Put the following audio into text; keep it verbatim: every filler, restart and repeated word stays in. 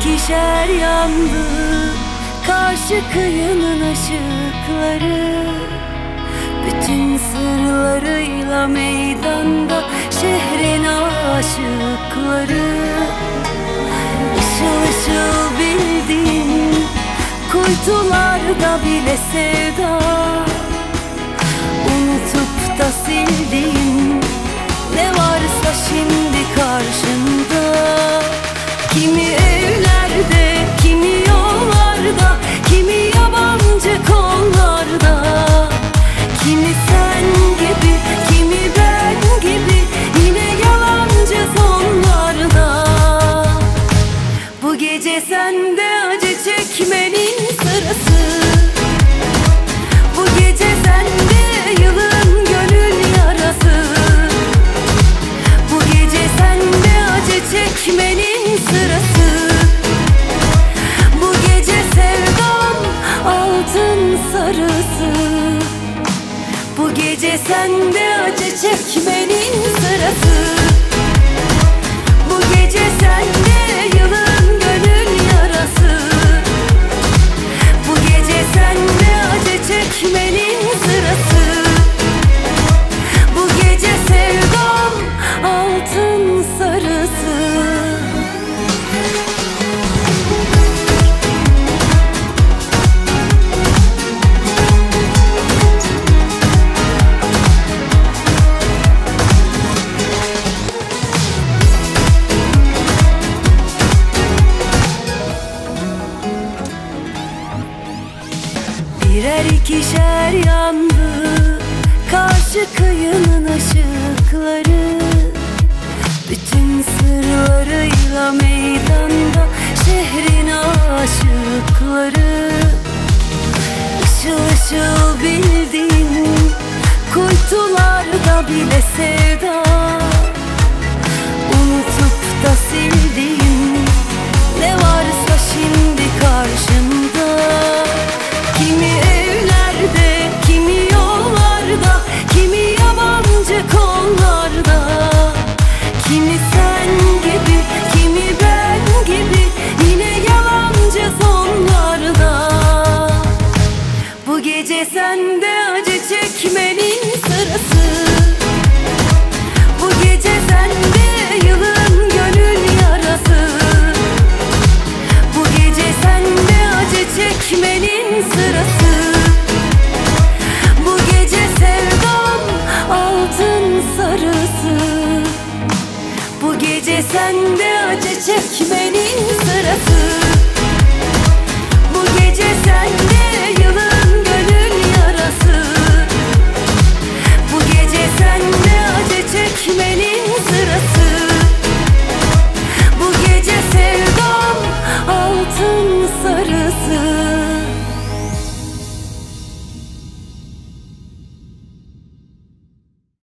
ikişer yandı karşı kıyının ışıkları. Bütün sırlarıyla meydanda şehrin aşıkları. Işıl ışıl bildiğin kuytularda bile sevda, unutup da sildiğin ne varsa şimdi karşında. Kimi evlerde, kimi yollarda, kimi yabancı kollarda, kimi sen gibi, kimi ben gibi, yine yalancı sonlarda. Bu gece sende acı çekmenin sırası. Bu gece sende yılın gönül yarası. Bu gece sende acı çekmenin sırası. Bu gece sevdam altın sarısı. Bu gece sende acı çekmenin sırası. Bu gece sende yılın gönül yarası. Bu gece sende acı çekmenin sırası. Bu gece sevdam altın sarısı. Birer ikişer yandı karşı kıyının ışıkları. Bütün sırlarıyla meydanda şehrin aşıkları. Işıl ışıl bildiğin kuytularda bile sevda, unutup da sildiğin ne varsa şimdi karşında. Kimi evlerde, kimi yollarda, kimi yabancı kollarda, kimi sen gibi, kimi ben gibi, yine yalancı sonlarda. Bu gece sende acı çekmenin sırası. Bu gece sende yılın gönül yarası. Bu gece sende acı çekmenin sırası. Bu gece sevdam altın sarısı. Bu gece sende acı çekmenin